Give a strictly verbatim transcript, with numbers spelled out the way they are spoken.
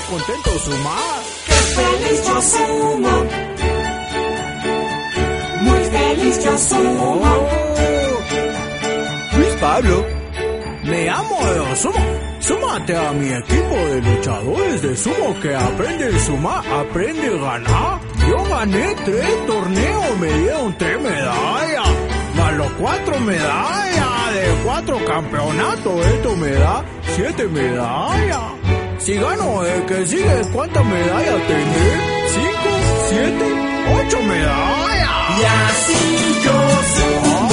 contento sumar. ¡Qué feliz yo sumo! Muy feliz yo sumo. Oh. Luis Pablo, me amo de sumo. Súmate a mi equipo de luchadores de sumo que aprende a sumar, aprende a ganar. Yo gané tres torneos, me dieron tres medallas. Más los cuatro medallas de cuatro campeonatos, esto me da siete medallas. Si gano el que sigue, ¿cuántas medallas tendré? ¿Cinco? ¿Siete? ¿Ocho medallas? Y así yo sumo.